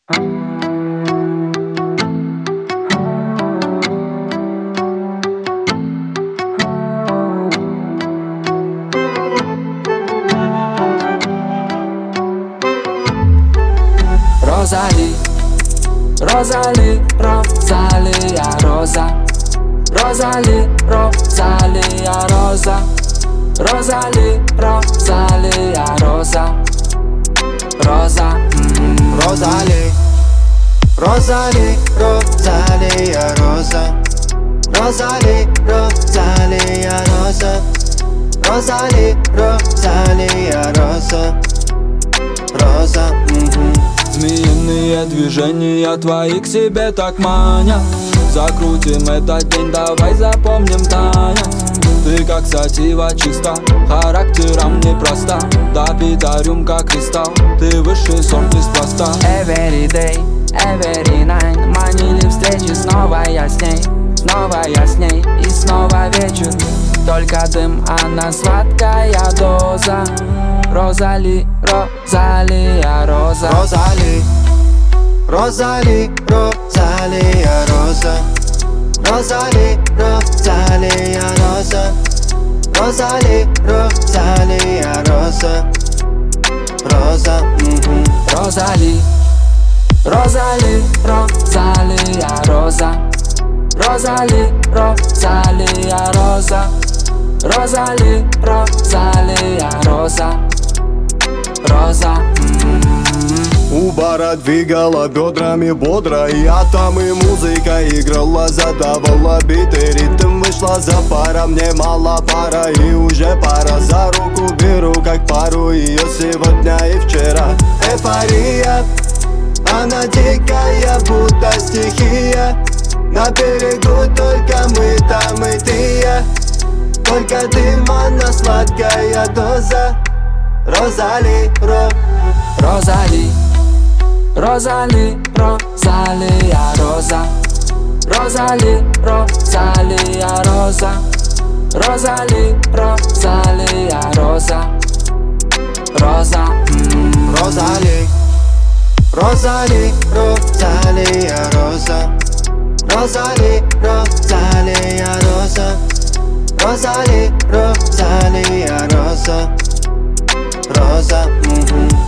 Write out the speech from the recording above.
Розали, Розали, Розалия, Роза. Розали, Розалия, Роза. Розали, Розалия, Роза. Роза. Розали, Розали, Розалия, Роза. Розали, Розалия, Роза. Розали, Розалия, Роза. Роза. Змеиные движения твои к себе так манят. Закрутим этот день, давай запомним танец. Ты как сатива чиста, характером непроста. Допита рюмка кристалл, ты высший сорт неспроста. Every day, every night, манили встречи, снова я с ней. Снова я с ней и снова вечер. Только дым, она сладкая доза. Розали, Розалия, Роза. Розали, Розали, Розалия, Роза. Розали, Розалия, Роза. Розали, Розалия, Роза. Роза. Розали, Розали, Розалия, Роза. Розали, Розалия, Роза. Розали, Розалия, Роза. Роза. У бара двигала бедрами бодро, и там и музыка играла, задавала биты, ритм вышла за пара. Мне мало пара и уже пора, за руку беру как пару ее сегодня и вчера. Эйфория, она дикая, будто стихия. На берегу только мы, там и ты, я. Только дым, она сладкая доза. Розали, Розали, Розали, Розалия, Роза. Розали, Розалия, Роза. Розали, Розалия, Роза. Роза. Розали, Розали, Розалия, Роза. Розали, Розалия, Роза. Розали, Розалия, Роза. Роза.